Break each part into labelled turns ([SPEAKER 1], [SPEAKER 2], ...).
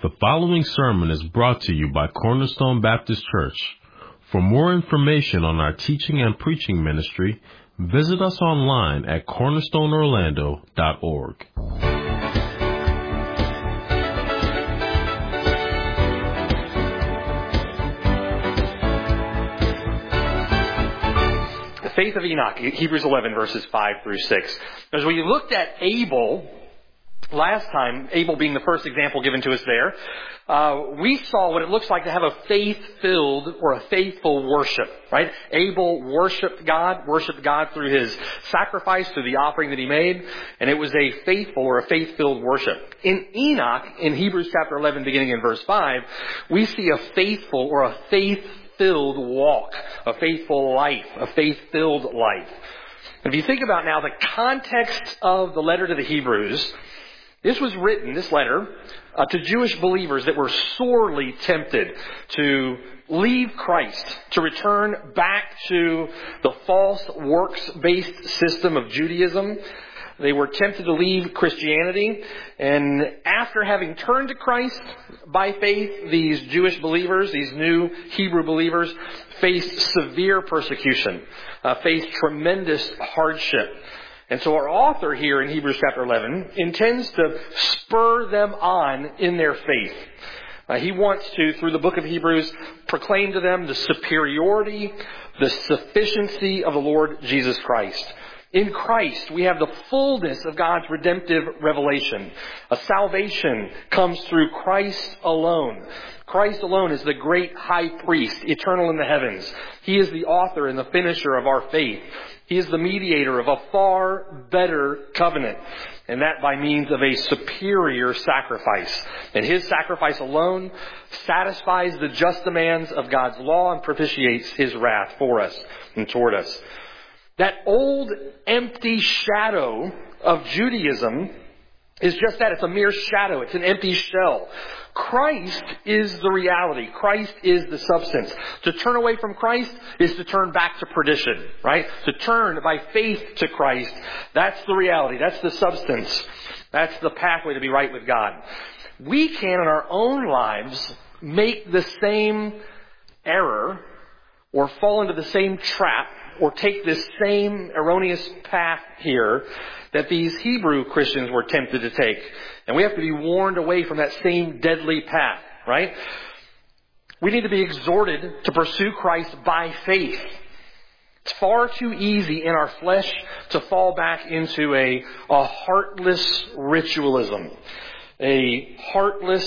[SPEAKER 1] The following sermon is brought to you by Cornerstone Baptist Church. For more information on our teaching and preaching ministry, visit us online at cornerstoneorlando.org.
[SPEAKER 2] The faith of Enoch, Hebrews 11, verses 5 through 6. As we looked at Abel last time, Abel being the first example given to us there, we saw what it looks like to have a faith-filled or a faithful worship, right? Abel worshiped God through his sacrifice, through the offering that he made, and it was a faithful or a faith-filled worship. In Enoch, in Hebrews chapter 11, beginning in verse 5, we see a faithful or a faith-filled walk, a faithful life, a faith-filled life. If you think about now the context of the letter to the Hebrews, this was written, this letter, to Jewish believers that were sorely tempted to leave Christ, to return back to the false works-based system of Judaism. They were tempted to leave Christianity, and after having turned to Christ by faith, these Jewish believers, these new Hebrew believers, faced severe persecution, faced tremendous hardship. And so our author here in Hebrews chapter 11 intends to spur them on in their faith. He wants to, through the book of Hebrews, proclaim to them the superiority, the sufficiency of the Lord Jesus Christ. In Christ, we have the fullness of God's redemptive revelation. A salvation comes through Christ alone. Christ alone is the great high priest, eternal in the heavens. He is the author and the finisher of our faith. He is the mediator of a far better covenant, and that by means of a superior sacrifice. And his sacrifice alone satisfies the just demands of God's law and propitiates his wrath for us and toward us. That old empty shadow of Judaism is just that. It's a mere shadow. It's an empty shell. Christ is the reality. Christ is the substance. To turn away from Christ is to turn back to perdition, right? To turn by faith to Christ, that's the reality. That's the substance. That's the pathway to be right with God. We can, in our own lives, make the same error or fall into the same trap or take this same erroneous path here that these Hebrew Christians were tempted to take. And we have to be warned away from that same deadly path, right? We need to be exhorted to pursue Christ by faith. It's far too easy in our flesh to fall back into a heartless ritualism, a heartless,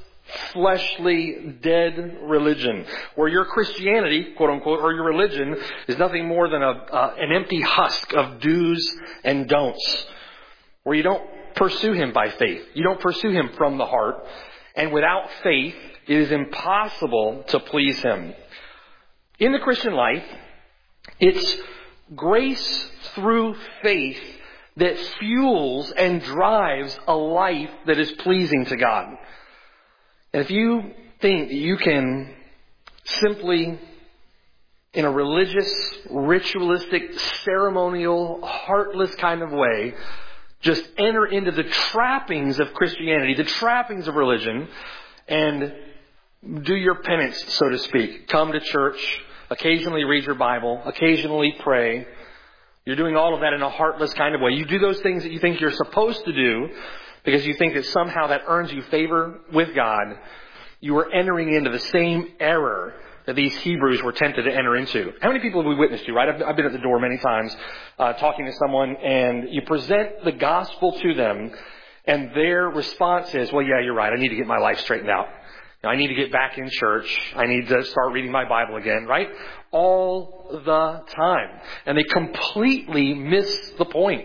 [SPEAKER 2] fleshly, dead religion, where your Christianity, quote unquote, or your religion is nothing more than an empty husk of do's and don'ts, where you don't pursue him by faith. You don't pursue him from the heart. And without faith, it is impossible to please him. In the Christian life, it's grace through faith that fuels and drives a life that is pleasing to God. And if you think that you can simply, in a religious, ritualistic, ceremonial, heartless kind of way, just enter into the trappings of Christianity, the trappings of religion, and do your penance, so to speak. Come to church, occasionally read your Bible, occasionally pray. You're doing all of that in a heartless kind of way. You do those things that you think you're supposed to do because you think that somehow that earns you favor with God. You are entering into the same error that these Hebrews were tempted to enter into. How many people have we witnessed to, right? I've been at the door many times talking to someone, and you present the gospel to them, and their response is, well, yeah, you're right. I need to get my life straightened out. I need to get back in church. I need to start reading my Bible again, right? All the time. And they completely miss the point.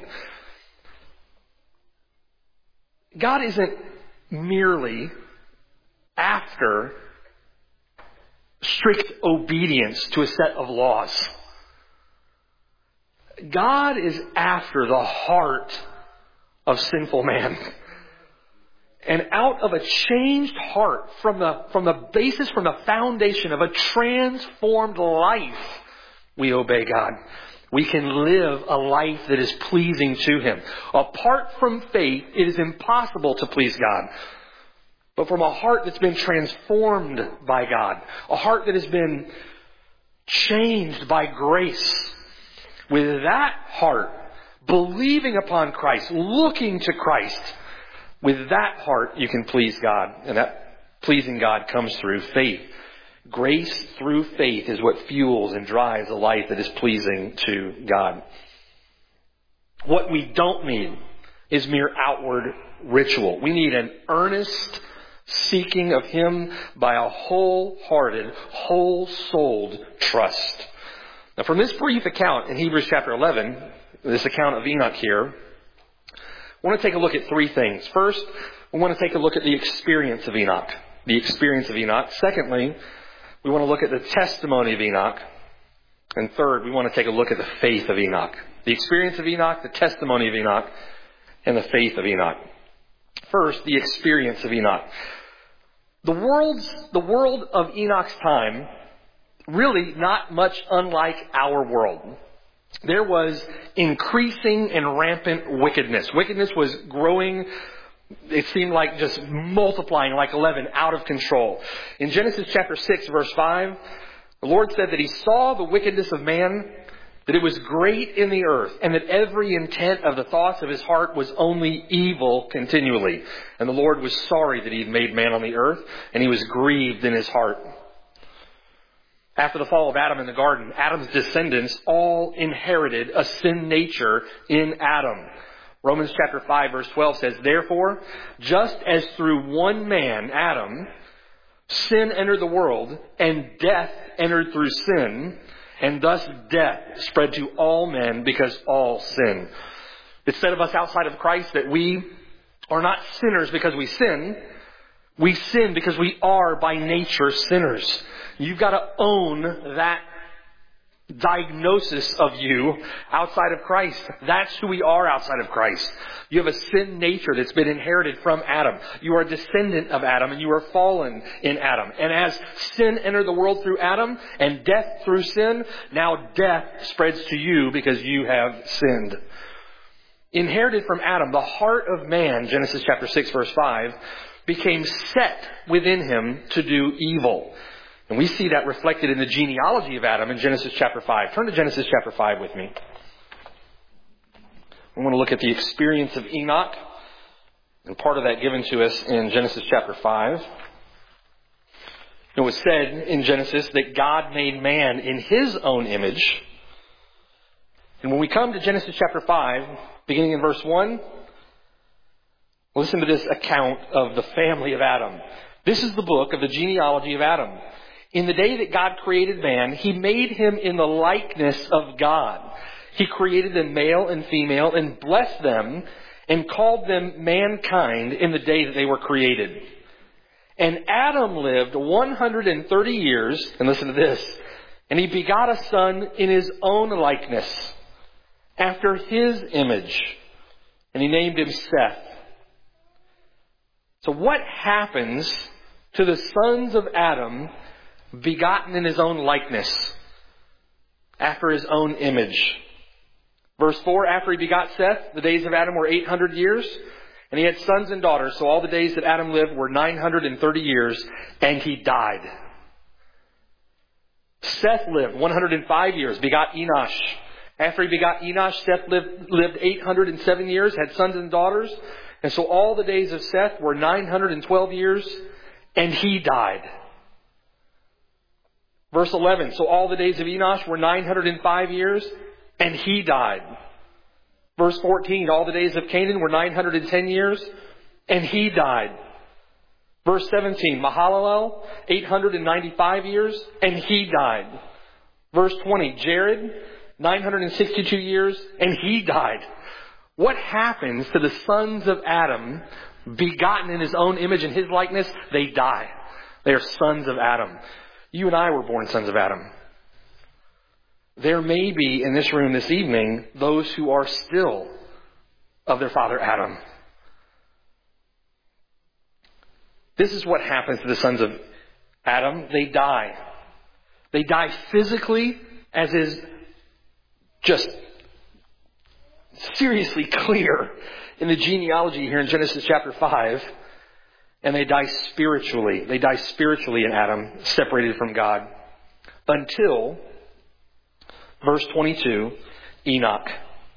[SPEAKER 2] God isn't merely after strict obedience to a set of laws. God is after the heart of sinful man. And out of a changed heart, from the basis, from the foundation of a transformed life, we obey God. We can live a life that is pleasing to Him. Apart from faith, it is impossible to please God. but from a heart that's been transformed by God, a heart that has been changed by grace. With that heart, believing upon Christ, looking to Christ, with that heart you can please God. And that pleasing God comes through faith. Grace through faith is what fuels and drives a life that is pleasing to God. What we don't need is mere outward ritual. We need an earnest seeking of Him by a wholehearted, whole-souled trust. Now, from this brief account in Hebrews chapter 11, this account of Enoch here, I want to take a look at three things. First, we want to take a look at the experience of Enoch. The experience of Enoch. Secondly, we want to look at the testimony of Enoch. And third, we want to take a look at the faith of Enoch. The experience of Enoch, the testimony of Enoch, and the faith of Enoch. First, the experience of Enoch. The world of Enoch's time, really not much unlike our world. There was increasing and rampant wickedness. Wickedness was growing. It seemed like just multiplying like 11, out of control. In Genesis chapter 6, verse 5, the Lord said that He saw the wickedness of man, that it was great in the earth, and that every intent of the thoughts of his heart was only evil continually. And the Lord was sorry that He had made man on the earth, and He was grieved in His heart. After the fall of Adam in the garden, Adam's descendants all inherited a sin nature in Adam. Romans chapter 5 verse 12 says, "Therefore, just as through one man, Adam, sin entered the world, and death entered through sin, and thus death spread to all men because all sin." It's said of us outside of Christ that we are not sinners because we sin. We sin because we are by nature sinners. You've got to own that diagnosis of you outside of Christ. That's who we are outside of Christ. You have a sin nature that's been inherited from Adam. You are a descendant of Adam, and you are fallen in Adam. And as sin entered the world through Adam and death through sin, now death spreads to you because you have sinned. Inherited from Adam, the heart of man, Genesis chapter 6 verse 5, became set within him to do evil. And we see that reflected in the genealogy of Adam in Genesis chapter 5. Turn to Genesis chapter 5 with me. We want to look at the experience of Enoch, and part of that given to us in Genesis chapter 5. It was said in Genesis that God made man in His own image. And when we come to Genesis chapter 5, beginning in verse 1, listen to this account of the family of Adam. This is the book of the genealogy of Adam. In the day that God created man, He made him in the likeness of God. He created them male and female and blessed them and called them mankind in the day that they were created. And Adam lived 130 years, and listen to this, and he begot a son in his own likeness, after his image, and he named him Seth. So what happens to the sons of Adam begotten in his own likeness, after his own image? Verse 4, after he begot Seth, the days of Adam were 800 years, and he had sons and daughters. So all the days that Adam lived were 930 years, and he died. Seth lived 105 years, begot Enosh. After he begot Enosh, Seth lived 807 years, had sons and daughters. And so all the days of Seth were 912 years, and he died. Verse 11, so all the days of Enosh were 905 years, and he died. Verse 14, all the days of Canaan were 910 years, and he died. Verse 17, Mahalalel, 895 years, and he died. Verse 20, Jared, 962 years, and he died. What happens to the sons of Adam, begotten in his own image and his likeness? They die. They are sons of Adam. You and I were born sons of Adam. There may be in this room this evening those who are still of their father Adam. This is what happens to the sons of Adam. They die. They die physically, as is just seriously clear in the genealogy here in Genesis chapter 5. And they die spiritually. They die spiritually in Adam, separated from God. Until, verse 22, Enoch.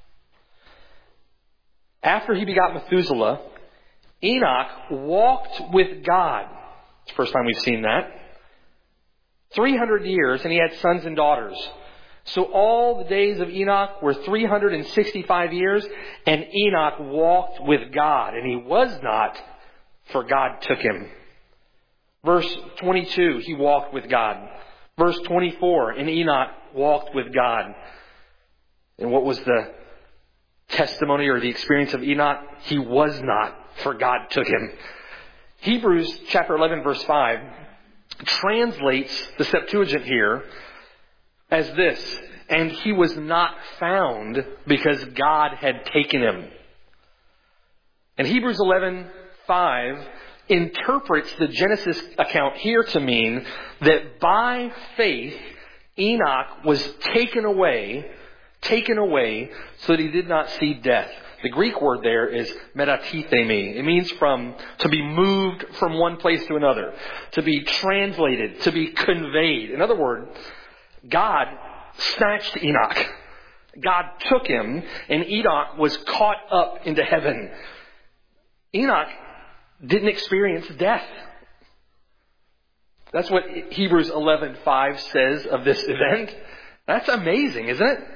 [SPEAKER 2] After he begot Methuselah, Enoch walked with God. It's the first time we've seen that. 300 years, and he had sons and daughters. So all the days of Enoch were 365 years, and Enoch walked with God, and he was not, for God took him. Verse 22, he walked with God. Verse 24, and Enoch walked with God. And what was the testimony or the experience of Enoch? He was not, for God took him. Hebrews chapter 11, verse 5 translates the Septuagint here as this: and he was not found because God had taken him. And Hebrews 11:5 interprets the Genesis account here to mean that by faith Enoch was taken away so that he did not see death. The Greek word there is metatithemi. It means to be moved from one place to another, to be translated, to be conveyed. In other words, God snatched Enoch. God took him, and Enoch was caught up into heaven. Enoch didn't experience death. That's what Hebrews 11:5 says of this event. That's amazing, isn't it?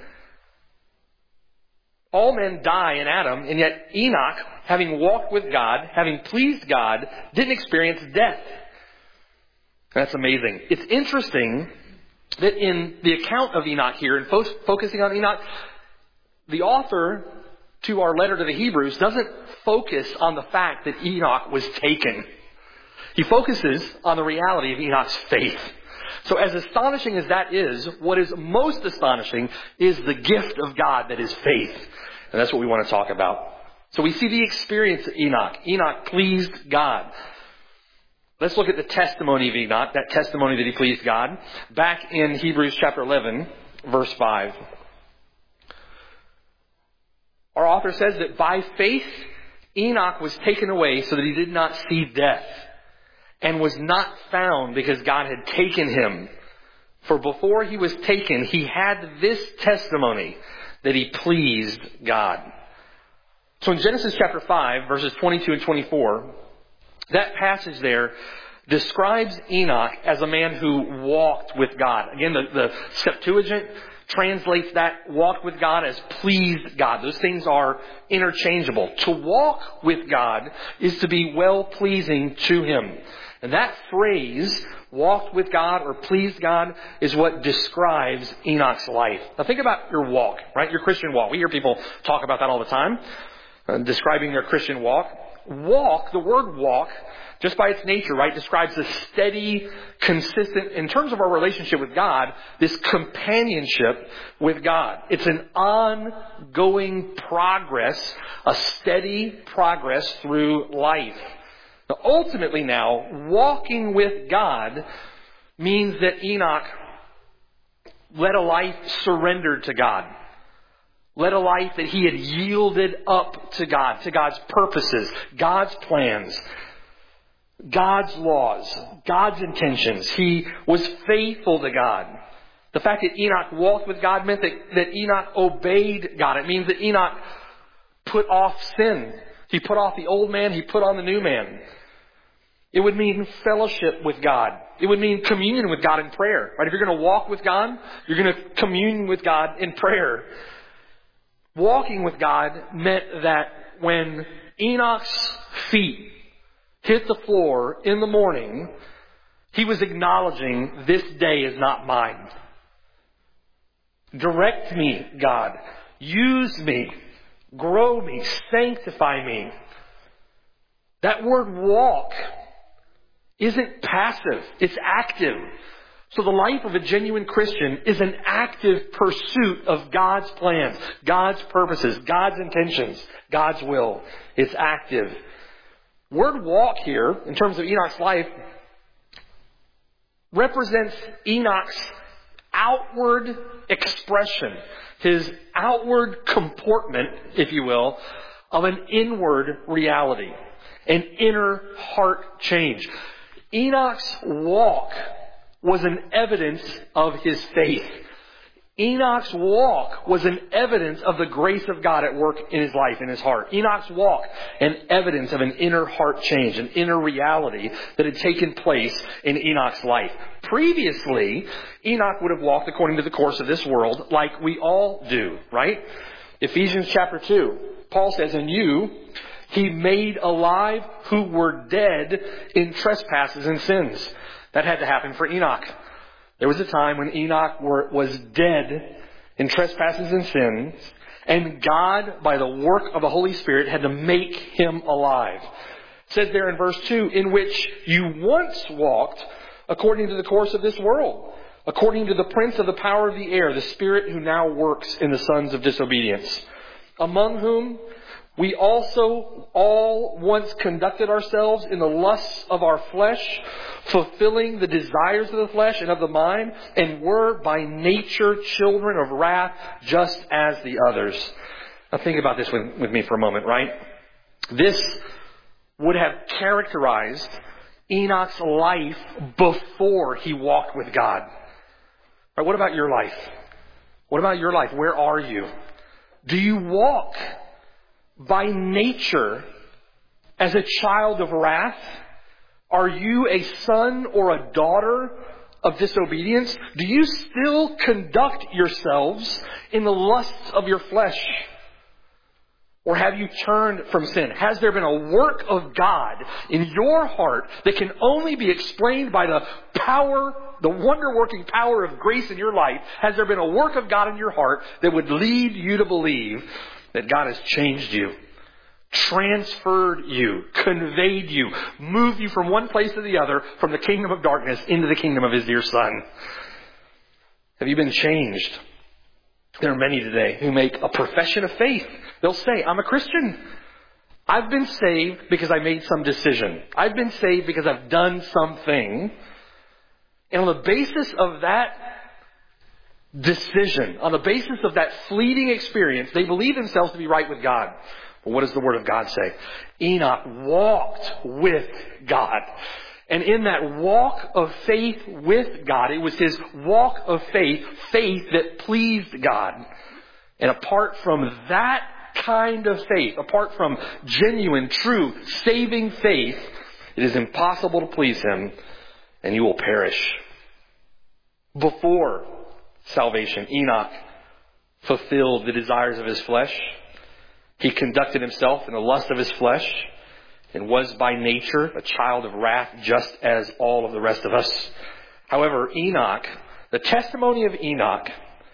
[SPEAKER 2] All men die in Adam, and yet Enoch, having walked with God, having pleased God, didn't experience death. That's amazing. It's interesting that in the account of Enoch here, and focusing on Enoch, the author to our letter to the Hebrews doesn't focus on the fact that Enoch was taken. He focuses on the reality of Enoch's faith. So as astonishing as that is, what is most astonishing is the gift of God that is faith. And that's what we want to talk about. So we see the experience of Enoch. Enoch pleased God. Let's look at the testimony of Enoch, that testimony that he pleased God. Back in Hebrews chapter 11, verse 5. Our author says that by faith, Enoch was taken away so that he did not see death, and was not found because God had taken him. For before he was taken, he had this testimony, that he pleased God. So in Genesis chapter 5, verses 22 and 24, that passage there describes Enoch as a man who walked with God. Again, the Septuagint translates that walked with God as pleased God. Those things are interchangeable. To walk with God is to be well-pleasing to him. And that phrase, walked with God or pleased God, is what describes Enoch's life. Now think about your walk, right? Your Christian walk. We hear people talk about that all the time, describing their Christian walk. Walk, the word walk, just by its nature, right, describes a steady, consistent, in terms of our relationship with God, this companionship with God. It's an ongoing progress, a steady progress through life. Now, ultimately now, walking with God means that Enoch led a life surrendered to God. Led a life that he had yielded up to God, to God's purposes, God's plans, God's laws, God's intentions. He was faithful to God. The fact that Enoch walked with God meant that Enoch obeyed God. It means that Enoch put off sin. He put off the old man, he put on the new man. It would mean fellowship with God. It would mean communion with God in prayer. Right? If you're going to walk with God, you're going to commune with God in prayer. Walking with God meant that when Enoch's feet hit the floor in the morning, he was acknowledging, this day is not mine. Direct me, God. Use me. Grow me. Sanctify me. That word walk isn't passive. It's active. So the life of a genuine Christian is an active pursuit of God's plans, God's purposes, God's intentions, God's will. It's active. Word walk here, in terms of Enoch's life, represents Enoch's outward expression, his outward comportment, if you will, of an inward reality. an inner heart change. Enoch's walk was an evidence of his faith. Enoch's walk was an evidence of the grace of God at work in his life, in his heart. Enoch's walk, an evidence of an inner heart change, an inner reality that had taken place in Enoch's life. Previously, Enoch would have walked according to the course of this world like we all do, right? Ephesians chapter 2, Paul says, "And you he made alive who were dead in trespasses and sins." That had to happen for Enoch. There was a time when Enoch was dead in trespasses and sins, and God, by the work of the Holy Spirit, had to make him alive. It says there in verse 2, "In which you once walked according to the course of this world, according to the prince of the power of the air, the spirit who now works in the sons of disobedience, among whom we also all once conducted ourselves in the lusts of our flesh, fulfilling the desires of the flesh and of the mind, and were by nature children of wrath, just as the others." Now think about this with me for a moment, right? This would have characterized Enoch's life before he walked with God. Right, what about your life? What about your life? Where are you? Do you walk by nature as a child of wrath? Are you a son or a daughter of disobedience? Do you still conduct yourselves in the lusts of your flesh? Or have you turned from sin? Has there been a work of God in your heart that can only be explained by the power, the wonder-working power of grace in your life? Has there been a work of God in your heart that would lead you to believe that God has changed you, transferred you, conveyed you, moved you from one place to the other, from the kingdom of darkness into the kingdom of his dear Son? Have you been changed? There are many today who make a profession of faith. They'll say, "I'm a Christian. I've been saved because I made some decision. I've been saved because I've done something." And on the basis of that decision, on the basis of that fleeting experience, they believe themselves to be right with God. But what does the Word of God say? Enoch walked with God. And in that walk of faith with God, it was his walk of faith that pleased God. And apart from that kind of faith, apart from genuine, true, saving faith, it is impossible to please him, and you will perish. Before salvation, Enoch fulfilled the desires of his flesh. He conducted himself in the lust of his flesh and was by nature a child of wrath, just as all of the rest of us. However, Enoch, the testimony of Enoch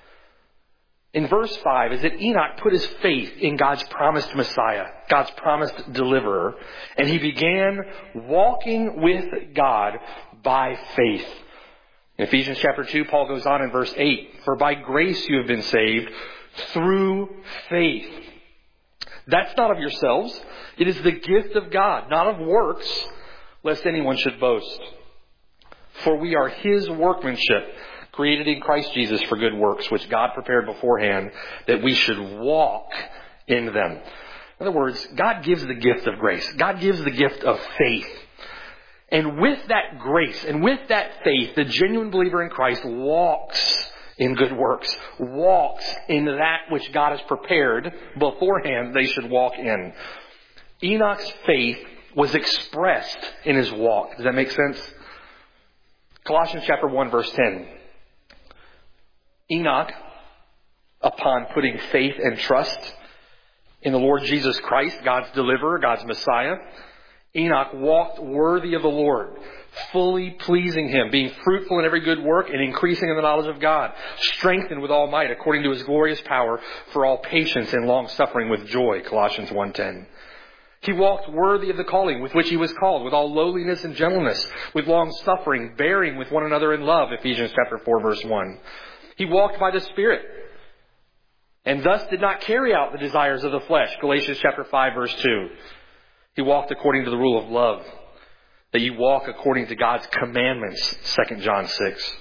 [SPEAKER 2] in verse 5 is that Enoch put his faith in God's promised Messiah, God's promised deliverer, and he began walking with God by faith. In Ephesians chapter 2, Paul goes on in verse 8, "For by grace you have been saved through faith. That's not of yourselves. It is the gift of God, not of works, lest anyone should boast. For we are his workmanship, created in Christ Jesus for good works, which God prepared beforehand that we should walk in them." In other words, God gives the gift of grace. God gives the gift of faith. And with that grace and with that faith, the genuine believer in Christ walks in good works, walks in that which God has prepared beforehand they should walk in. Enoch's faith was expressed in his walk. Does that make sense? Colossians chapter 1, verse 10. Enoch, upon putting faith and trust in the Lord Jesus Christ, God's deliverer, God's Messiah, Enoch walked worthy of the Lord, fully pleasing him, being fruitful in every good work and increasing in the knowledge of God, strengthened with all might according to his glorious power for all patience and long suffering with joy. Colossians 1:10. He walked worthy of the calling with which he was called, with all lowliness and gentleness, with long suffering, bearing with one another in love. Ephesians chapter 4, verse 1. He walked by the Spirit, and thus did not carry out the desires of the flesh. Galatians chapter 5, verse 2. He walked according to the rule of love, that you walk according to God's commandments. 2 John 6.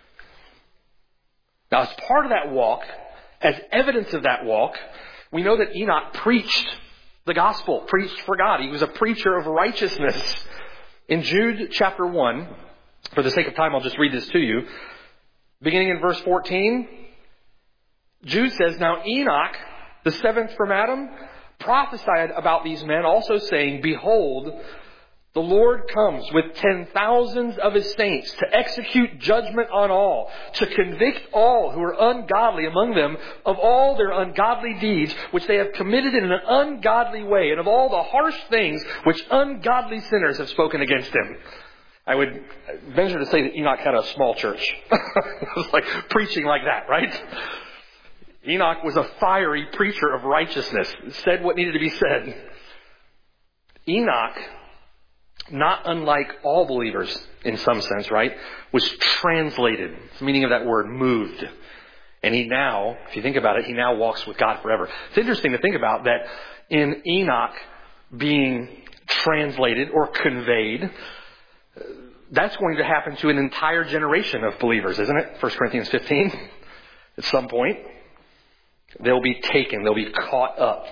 [SPEAKER 2] Now, as part of that walk, as evidence of that walk, we know that Enoch preached the gospel, preached for God. He was a preacher of righteousness. In Jude chapter 1, for the sake of time, I'll just read this to you. Beginning in verse 14, Jude says, "Now Enoch, the seventh from Adam, prophesied about these men, also saying, Behold, the Lord comes with 10,000s of his saints to execute judgment on all, to convict all who are ungodly among them of all their ungodly deeds, which they have committed in an ungodly way, and of all the harsh things which ungodly sinners have spoken against him." I would venture to say that Enoch had a small church. It was like preaching like that, right? Enoch was a fiery preacher of righteousness. Said what needed to be said. Enoch, not unlike all believers in some sense, right, was translated. It's the meaning of that word, moved. And he now, if you think about it, he now walks with God forever. It's interesting to think about that in Enoch being translated or conveyed, that's going to happen to an entire generation of believers, isn't it? 1 Corinthians 15. At some point, they'll be taken. They'll be caught up.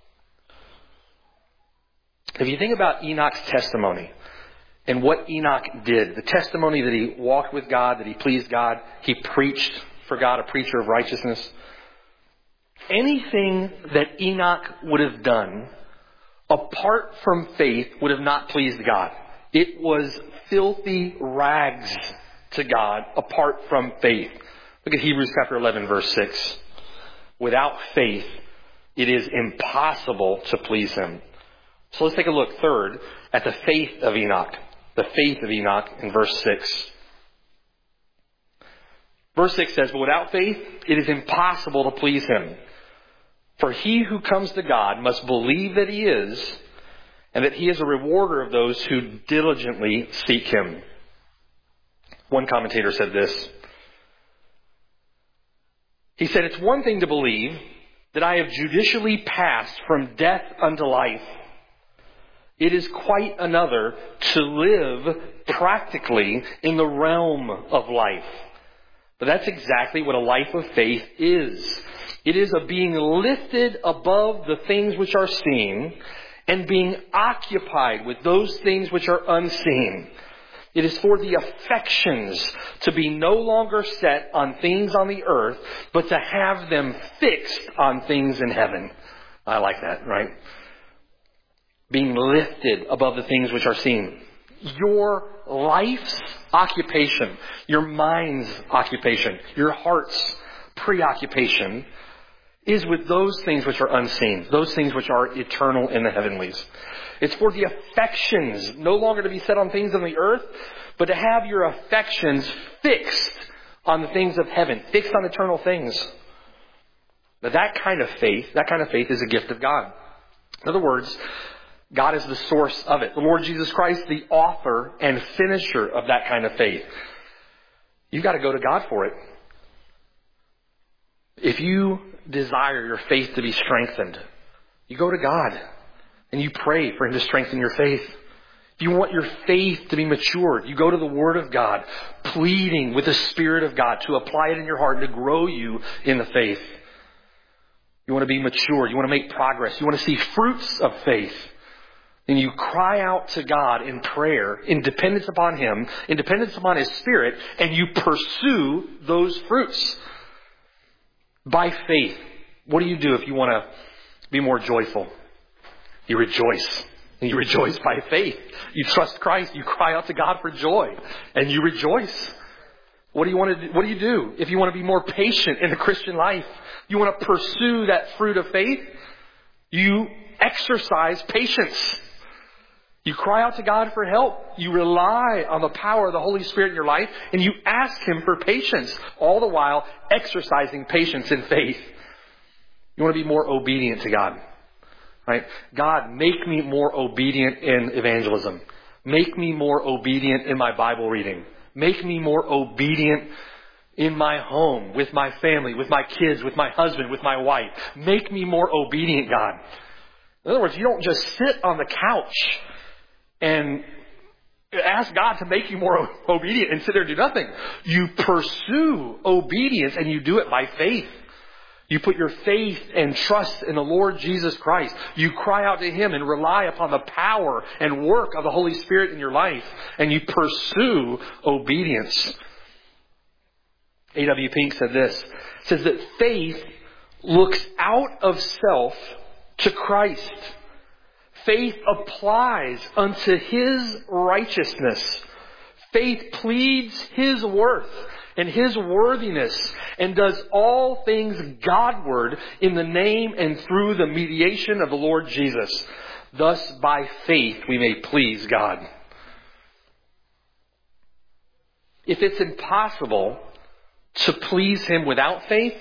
[SPEAKER 2] If you think about Enoch's testimony and what Enoch did, the testimony that he walked with God, that he pleased God, he preached for God, a preacher of righteousness. Anything that Enoch would have done apart from faith would have not pleased God. It was filthy rags to God apart from faith. Look at Hebrews chapter 11, verse 6. Without faith, it is impossible to please him. So let's take a look third at the faith of Enoch. The faith of Enoch in verse 6. Verse 6 says, "But without faith, it is impossible to please him. For he who comes to God must believe that he is, and that he is a rewarder of those who diligently seek him." One commentator said this. He said, "It's one thing to believe that I have judicially passed from death unto life. It is quite another to live practically in the realm of life." But that's exactly what a life of faith is. It is a being lifted above the things which are seen and being occupied with those things which are unseen. It is for the affections to be no longer set on things on the earth, but to have them fixed on things in heaven. I like that, right? Being lifted above the things which are seen. Your life's occupation, your mind's occupation, your heart's preoccupation is with those things which are unseen, those things which are eternal in the heavenlies. It's for the affections no longer to be set on things on the earth, but to have your affections fixed on the things of heaven, fixed on eternal things. Now that kind of faith is a gift of God. In other words, God is the source of it. The Lord Jesus Christ, the author and finisher of that kind of faith. You've got to go to God for it. If you desire your faith to be strengthened, you go to God and you pray for him to strengthen your faith. If you want your faith to be matured, you go to the Word of God, pleading with the Spirit of God to apply it in your heart and to grow you in the faith. You want to be mature. You want to make progress. You want to see fruits of faith. And you cry out to God in prayer, in dependence upon him, in dependence upon his Spirit, and you pursue those fruits. By faith, what do you do if you want to be more joyful? You rejoice. And you rejoice by faith. You trust Christ. You cry out to God for joy. And you rejoice. What do you do if you want to be more patient in the Christian life? You want to pursue that fruit of faith? You exercise patience. You cry out to God for help. You rely on the power of the Holy Spirit in your life, and you ask him for patience, all the while exercising patience in faith. You want to be more obedient to God, right? God, make me more obedient in evangelism. Make me more obedient in my Bible reading. Make me more obedient in my home, with my family, with my kids, with my husband, with my wife. Make me more obedient, God. In other words, you don't just sit on the couch and ask God to make you more obedient and sit there and do nothing. You pursue obedience and you do it by faith. You put your faith and trust in the Lord Jesus Christ. You cry out to Him and rely upon the power and work of the Holy Spirit in your life. And you pursue obedience. A.W. Pink said this. Says that faith looks out of self to Christ. Faith applies unto His righteousness. Faith pleads His worth and His worthiness and does all things Godward in the name and through the mediation of the Lord Jesus. Thus, by faith, we may please God. If it's impossible to please Him without faith,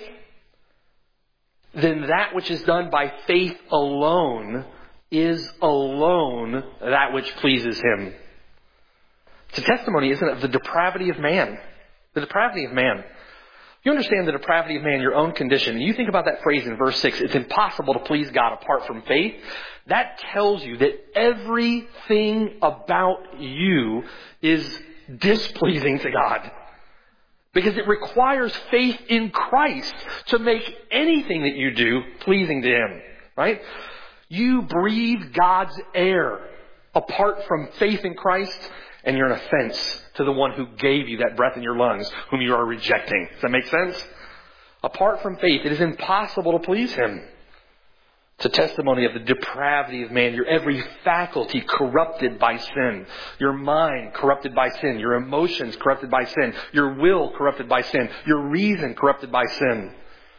[SPEAKER 2] then that which is done by faith alone is alone that which pleases Him. It's a testimony, isn't it, of the depravity of man. The depravity of man. You understand the depravity of man, your own condition, and you think about that phrase in verse 6, it's impossible to please God apart from faith. That tells you that everything about you is displeasing to God. Because it requires faith in Christ to make anything that you do pleasing to Him. Right? You breathe God's air apart from faith in Christ, and you're an offense to the one who gave you that breath in your lungs, whom you are rejecting. Does that make sense? Apart from faith, it is impossible to please Him. It's a testimony of the depravity of man. Your every faculty corrupted by sin. Your mind corrupted by sin. Your emotions corrupted by sin. Your will corrupted by sin. Your reason corrupted by sin.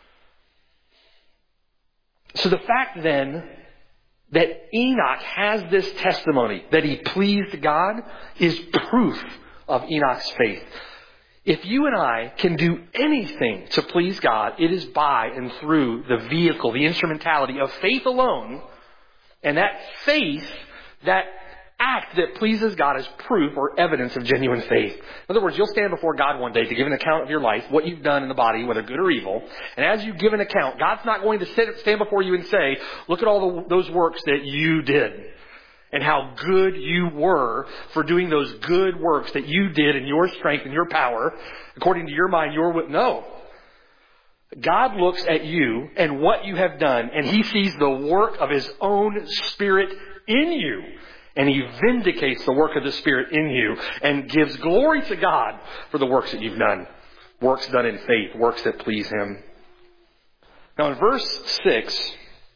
[SPEAKER 2] So the fact then that Enoch has this testimony that he pleased God is proof of Enoch's faith. If you and I can do anything to please God, it is by and through the vehicle, the instrumentality of faith alone. And that faith, that act that pleases God is proof or evidence of genuine faith. In other words, you'll stand before God one day to give an account of your life, what you've done in the body, whether good or evil. And as you give an account, God's not going to stand before you and say, look at all those works that you did. And how good you were for doing those good works that you did in your strength and your power, according to your mind, your will. No. God looks at you and what you have done, and He sees the work of His own Spirit in you. And He vindicates the work of the Spirit in you and gives glory to God for the works that you've done. Works done in faith, works that please Him. Now in verse 6,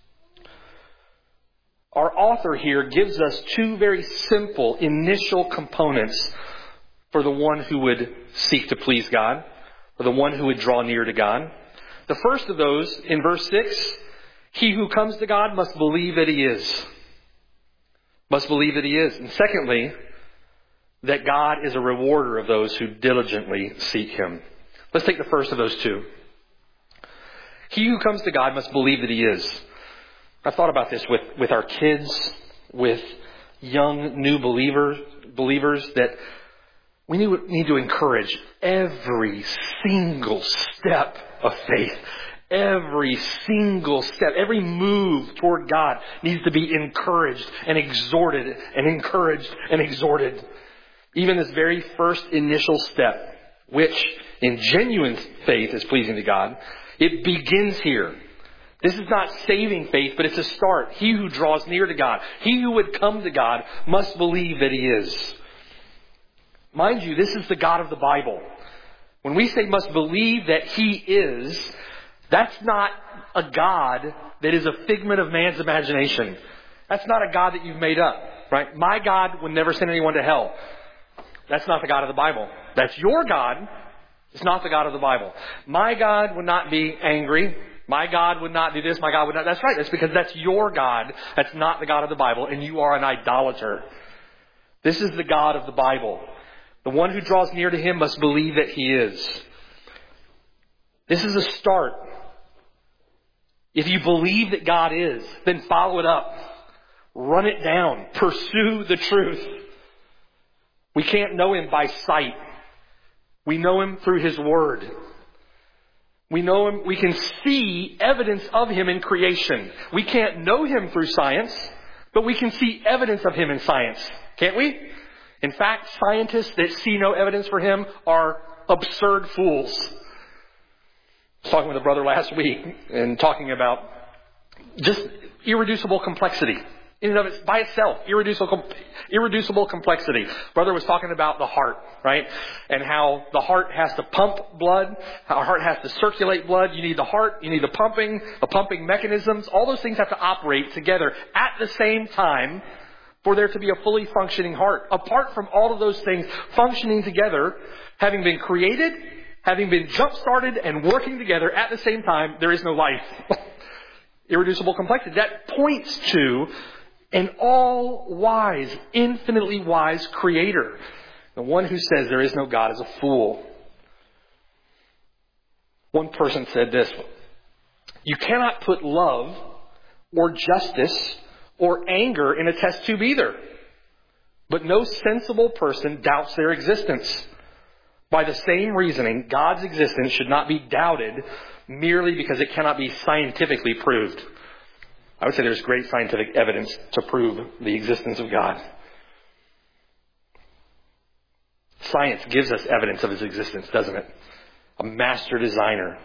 [SPEAKER 2] our author here gives us two very simple initial components for the one who would seek to please God, or the one who would draw near to God. The first of those, in verse 6, he who comes to God must believe that He is. Must believe that He is. And secondly, that God is a rewarder of those who diligently seek Him. Let's take the first of those two. He who comes to God must believe that He is. I've thought about this with our kids, with young new believers, that we need to encourage every single step of faith. Every single step, every move toward God needs to be encouraged and exhorted and encouraged and exhorted. Even this very first initial step, which in genuine faith is pleasing to God, it begins here. This is not saving faith, but it's a start. He who draws near to God, he who would come to God, must believe that He is. Mind you, this is the God of the Bible. When we say must believe that He is, that's not a God that is a figment of man's imagination. That's not a God that you've made up, right? My God would never send anyone to hell. That's not the God of the Bible. That's your God. It's not the God of the Bible. My God would not be angry. My God would not do this. My God would not. That's right. That's because that's your God. That's not the God of the Bible. And you are an idolater. This is the God of the Bible. The one who draws near to Him must believe that He is. This is a start. If you believe that God is, then follow it up. Run it down. Pursue the truth. We can't know Him by sight. We know Him through His Word. We know Him, we can see evidence of Him in creation. We can't know Him through science, but we can see evidence of Him in science. Can't we? In fact, scientists that see no evidence for Him are absurd fools. was talking with a brother last week and talking about just irreducible complexity. In and of it, by itself, irreducible complexity. Brother was talking about the heart, right? And how the heart has to pump blood, how our heart has to circulate blood. You need the heart, you need the pumping mechanisms. All those things have to operate together at the same time for there to be a fully functioning heart. Apart from all of those things functioning together, having been created, having been jump-started and working together at the same time, there is no life. Irreducible complexity. That points to an all-wise, infinitely wise Creator. The one who says there is no God is a fool. One person said this: you cannot put love or justice or anger in a test tube either. But no sensible person doubts their existence. By the same reasoning, God's existence should not be doubted merely because it cannot be scientifically proved. I would say there's great scientific evidence to prove the existence of God. Science gives us evidence of His existence, doesn't it? A master designer.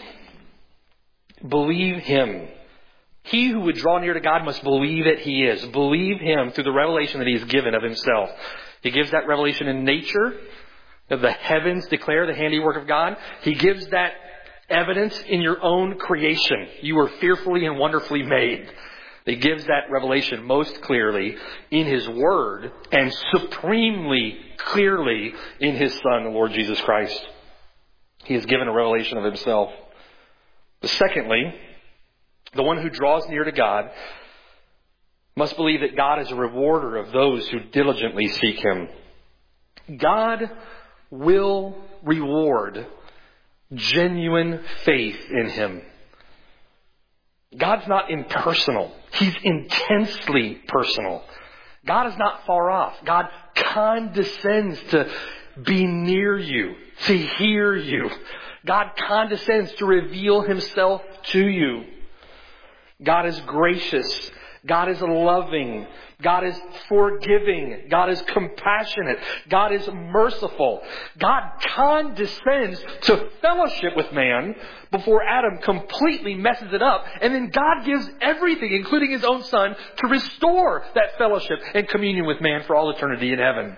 [SPEAKER 2] Believe Him. He who would draw near to God must believe that He is. Believe Him through the revelation that He has given of Himself. He gives that revelation in nature. The heavens declare the handiwork of God. He gives that evidence in your own creation. You were fearfully and wonderfully made. He gives that revelation most clearly in His Word and supremely clearly in His Son, the Lord Jesus Christ. He has given a revelation of Himself. Secondly, the one who draws near to God must believe that God is a rewarder of those who diligently seek Him. God will reward genuine faith in Him. God's not impersonal. He's intensely personal. God is not far off. God condescends to be near you, to hear you. God condescends to reveal Himself to you. God is gracious. God is loving. God is forgiving. God is compassionate. God is merciful. God condescends to fellowship with man before Adam completely messes it up. And then God gives everything, including His own Son, to restore that fellowship and communion with man for all eternity in heaven.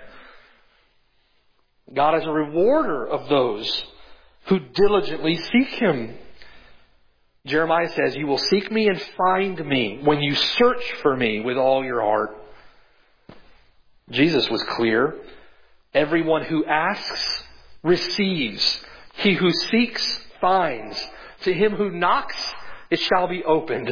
[SPEAKER 2] God is a rewarder of those who diligently seek Him. Jeremiah says, you will seek me and find me when you search for me with all your heart. Jesus was clear. Everyone who asks, receives. He who seeks, finds. To him who knocks, it shall be opened.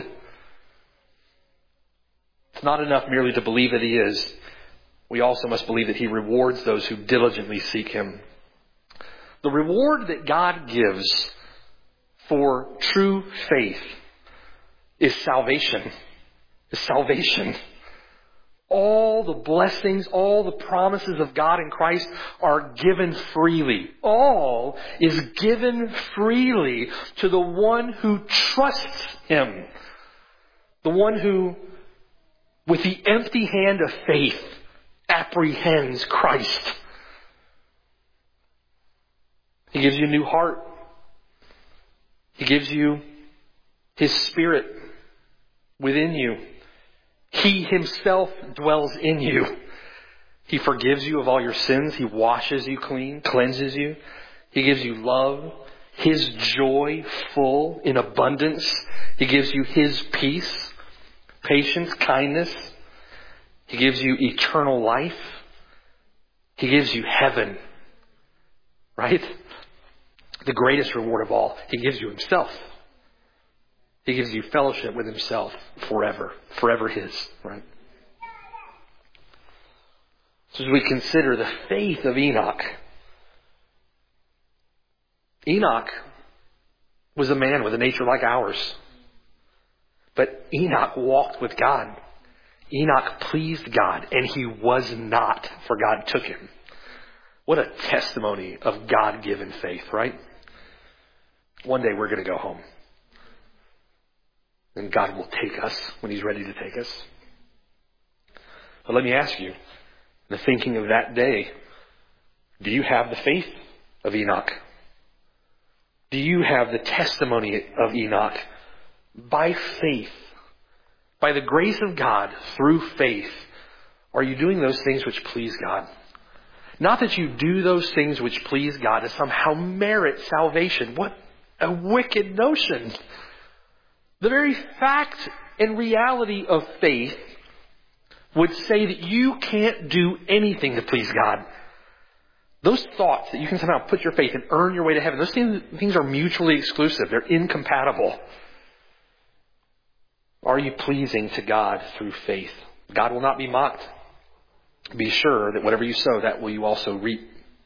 [SPEAKER 2] It's not enough merely to believe that He is. We also must believe that He rewards those who diligently seek Him. The reward that God gives for true faith is salvation. Is salvation. All the blessings, all the promises of God in Christ are given freely. All is given freely to the one who trusts Him. The one who, with the empty hand of faith, apprehends Christ. He gives you a new heart. He gives you His Spirit within you. He Himself dwells in you. He forgives you of all your sins. He washes you clean, cleanses you. He gives you love, His joy full in abundance. He gives you His peace, patience, kindness. He gives you eternal life. He gives you heaven. Right? The greatest reward of all. He gives you Himself. He gives you fellowship with Himself forever. Forever His. Right? So as we consider the faith of Enoch. Enoch was a man with a nature like ours. But Enoch walked with God. Enoch pleased God, and he was not, for God took him. What a testimony of God-given faith, right? One day we're going to go home. And God will take us when He's ready to take us. But let me ask you, in the thinking of that day, do you have the faith of Enoch? Do you have the testimony of Enoch? By faith, by the grace of God, through faith, are you doing those things which please God? Not that you do those things which please God to somehow merit salvation. What a wicked notion. The very fact and reality of faith would say that you can't do anything to please God. Those thoughts that you can somehow put your faith and earn your way to heaven, those things are mutually exclusive. They're incompatible. Are you pleasing to God through faith? God will not be mocked. Be sure that whatever you sow, that will you also reap.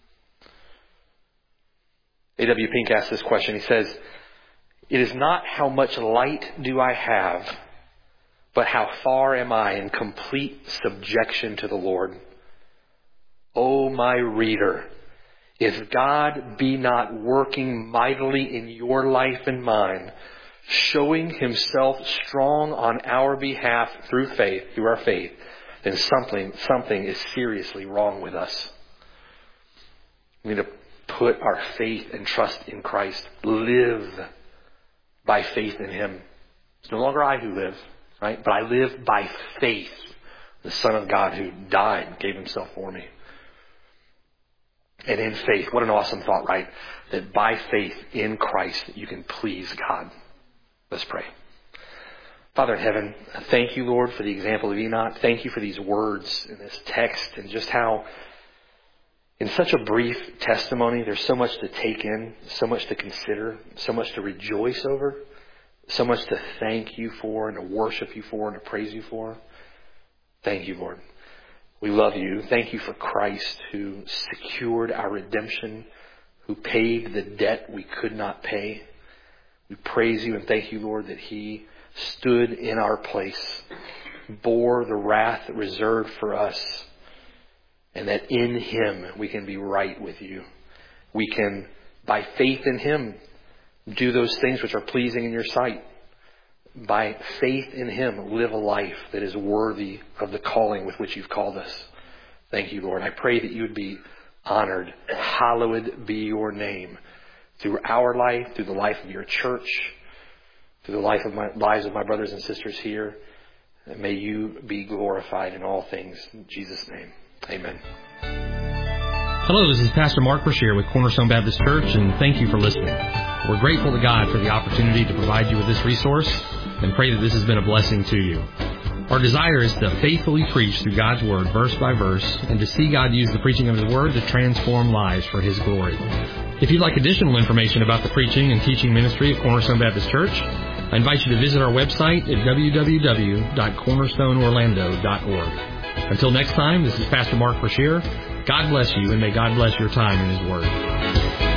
[SPEAKER 2] A.W. Pink asks this question. He says, "It is not how much light do I have, but how far am I in complete subjection to the Lord? O my reader, if God be not working mightily in your life and mine, showing himself strong on our behalf through our faith, then something is seriously wrong with us." We need to put our faith and trust in Christ. Live by faith in him. It's no longer I who live, right? But I live by faith. The Son of God who died and gave himself for me. And in faith, what an awesome thought, right? That by faith in Christ, you can please God. Let's pray. Father in heaven, thank you, Lord, for the example of Enoch. Thank you for these words in this text and just how in such a brief testimony, there's so much to take in, so much to consider, so much to rejoice over, so much to thank you for and to worship you for and to praise you for. Thank you, Lord. We love you. Thank you for Christ who secured our redemption, who paid the debt we could not pay. We praise you and thank you, Lord, that he stood in our place, bore the wrath reserved for us, and that in him we can be right with you. We can, by faith in him, do those things which are pleasing in your sight. By faith in him, live a life that is worthy of the calling with which you've called us. Thank you, Lord. I pray that you would be honored. Hallowed be your name through our life, through the life of your church, through the lives of my brothers and sisters here. And may you be glorified in all things. In Jesus' name, amen.
[SPEAKER 3] Hello, this is Pastor Mark Brashear with Cornerstone Baptist Church, and thank you for listening. We're grateful to God for the opportunity to provide you with this resource and pray that this has been a blessing to you. Our desire is to faithfully preach through God's Word, verse by verse, and to see God use the preaching of His Word to transform lives for His glory. If you'd like additional information about the preaching and teaching ministry of Cornerstone Baptist Church, I invite you to visit our website at www.cornerstoneorlando.org. Until next time, this is Pastor Mark Brashear. God bless you, and may God bless your time in His Word.